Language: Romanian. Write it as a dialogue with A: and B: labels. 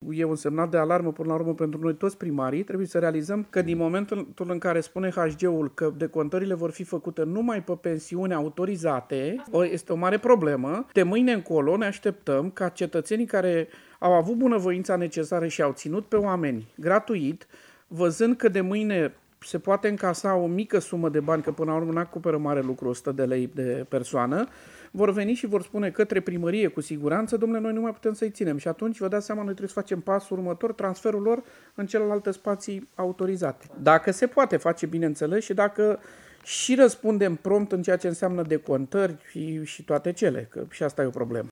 A: e un semnal de alarmă până la urmă pentru noi toți primarii. Trebuie să realizăm că din momentul în care spune HG-ul că decontările vor fi făcute numai pe pensiuni autorizate, este o mare problemă. De mâine încolo ne așteptăm ca cetățenii care au avut bunăvoința necesară și au ținut pe oameni gratuit, văzând că de mâine se poate încasa o mică sumă de bani, că până la urmă nu acoperă mare lucru, 100 de lei de persoană, vor veni și vor spune către primărie cu siguranță, domnule, noi nu mai putem să-i ținem. Și atunci vă dați seama, noi trebuie să facem pasul următor, transferul lor în celelalte spații autorizate. Dacă se poate face, bineînțeles, și dacă și răspundem prompt în ceea ce înseamnă decontări și toate cele, că și asta e o problemă.